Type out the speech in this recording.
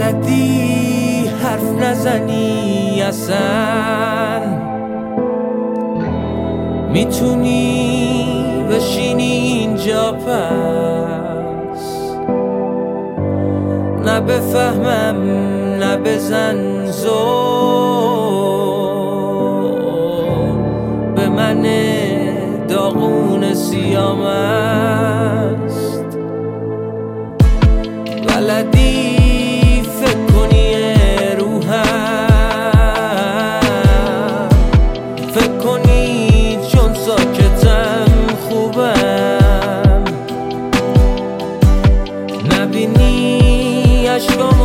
بلدی حرف نزنی اصلا، میتونی بشینی اینجا پس، نه بفهمم نه بزن زور به من داغون سیام است. بلدی فکر کنی روحم، فکر کنی چون ساکتم خوبم، نبینی عشقام